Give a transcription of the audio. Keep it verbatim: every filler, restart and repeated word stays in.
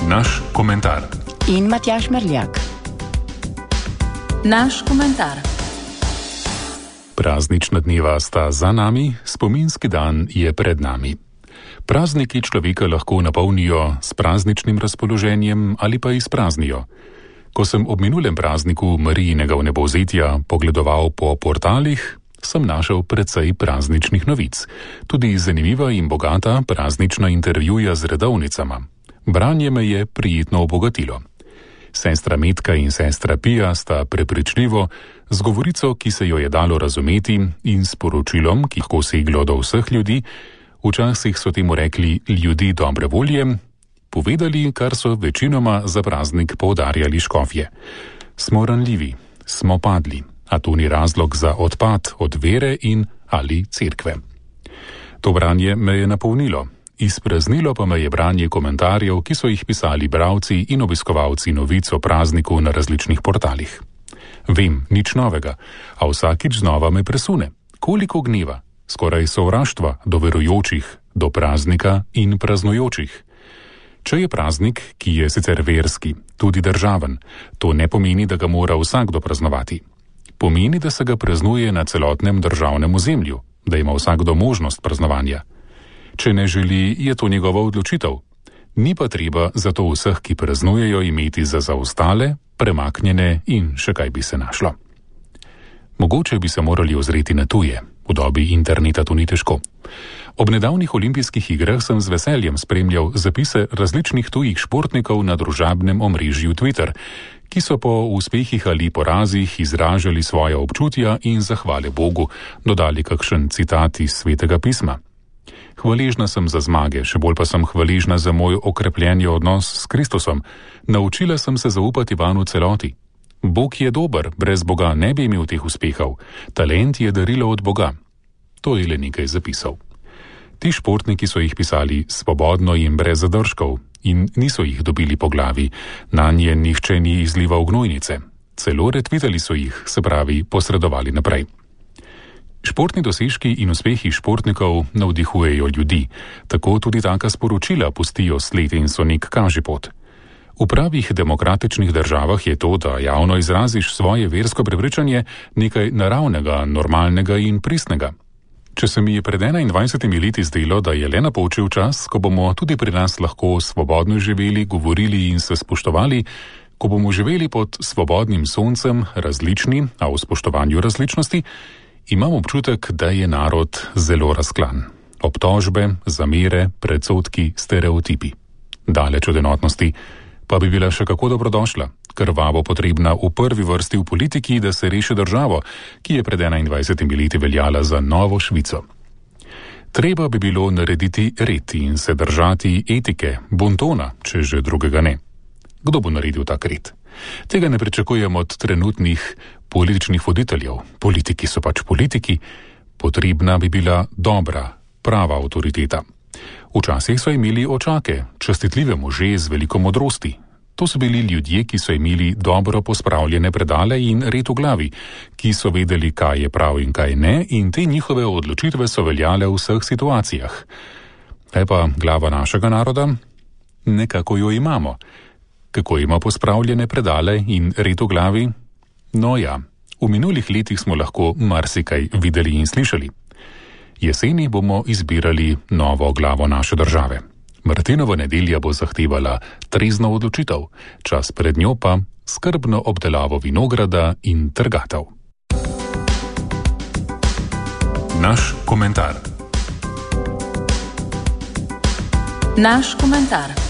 Naš komentar. In Matjaž Merljak. Naš komentar. Praznična dneva sta za nami, spominski dan je pred nami. Prazniki človeka lahko napolnijo s prazničnim razpoloženjem ali pa izpraznijo. Ko sem ob minulem prazniku Marijinega vnebovzetja pogledoval po portalih, sem našel precej prazničnih novic. Tudi zanimiva in bogata praznična intervjuja z redovnicama. Branje me je prijetno obogatilo. Sestra Metka in sestra Pija sta prepričljivo, z govorico, ki se jo je dalo razumeti, in s poročilom, ki lahko seglo do vseh ljudi, včasih so temu rekli ljudi dobre volje, povedali, kar so večinoma za praznik poudarjali škofje. Smo ranljivi, smo padli, a to ni razlog za odpad od vere in ali cerkve. To branje me je napolnilo. Izpraznilo pa me je branje komentarjev, ki so jih pisali bralci in obiskovalci novic o prazniku na različnih portalih. Vem, nič novega, a vsakič znova me presune. Koliko gneva, skoraj sovraštva do verujočih, do praznika in praznujočih. Če je praznik, ki je sicer verski, tudi državen, to ne pomeni, da ga mora vsakdo praznovati. Pomeni, da se ga praznuje na celotnem državnem ozemlju, da ima vsakdo možnost praznovanja. Če ne želi, je to njegova odločitev. Ni pa treba zato vseh, ki praznujejo, imeti za zaostale, premaknjene in še kaj bi se našlo. Mogoče bi se morali ozreti na tuje. V dobi interneta to ni težko. Ob nedavnih olimpijskih igrah sem z veseljem spremljal zapise različnih tujih športnikov na družabnem omrežju Twitter, ki so po uspehih ali porazih izražali svoja občutja in zahvale Bogu dodali kakšen citat iz Svetega pisma. Hvaležna sem za zmage, še bolj pa sem hvaležna za moj okrepljeni odnos s Kristusom. Naučila sem se zaupati vanj v celoti. Bog je dober, brez Boga ne bi imel teh uspehov. Talent je darilo od Boga. To je le nekaj zapisal. Ti športniki so jih pisali svobodno in brez zadržkov in niso jih dobili po glavi. Nanje nihče ni izlival gnojnice. Celo retvitali so jih, se pravi, posredovali naprej. Športni dosežki in uspehi športnikov navdihujejo ljudi, tako tudi taka sporočila pustijo sled in so nek kažipot. V pravih demokratičnih državah je to, da javno izraziš svoje versko prepričanje, nekaj naravnega, normalnega in pristnega. Če se mi je pred enaindvajsetimi leti zdelo, da je le napočil čas, ko bomo tudi pri nas lahko svobodno živeli, govorili in se spoštovali, ko bomo živeli pod svobodnim soncem, različni, a v spoštovanju različnosti, imam občutek, da je narod zelo razklan. Obtožbe, zamere, predsodki, stereotipi. Daleč od enotnosti pa bi bila še kako dobrodošla, krvavo potrebna v prvi vrsti v politiki, da se reši državo, ki je pred enaindvajsetimi leti veljala za novo Švico. Treba bi bilo narediti red in se držati etike, bontona, če že drugega ne. Kdo bo naredil tak red? Tega ne pričakujem od trenutnih političnih voditeljev. Politiki so pač politiki, potrebna bi bila dobra, prava avtoriteta. Včasih so imeli očake, častitljive može z veliko modrosti. To so bili ljudje, ki so imeli dobro pospravljene predale in red v glavi, ki so vedeli, kaj je prav in kaj ne, in te njihove odločitve so veljale v vseh situacijah. Kaj pa glava našega naroda? Nekako jo imamo. Kako ima pospravljene predale in red v glavi? No ja, v minulih letih smo lahko marsikaj videli in slišali. Jeseni bomo izbirali novo glavo naše države. Martinova nedelja bo zahtevala trezno odločitev, čas pred njo pa skrbno obdelavo vinograda in trgatev. Naš komentar. Naš komentar.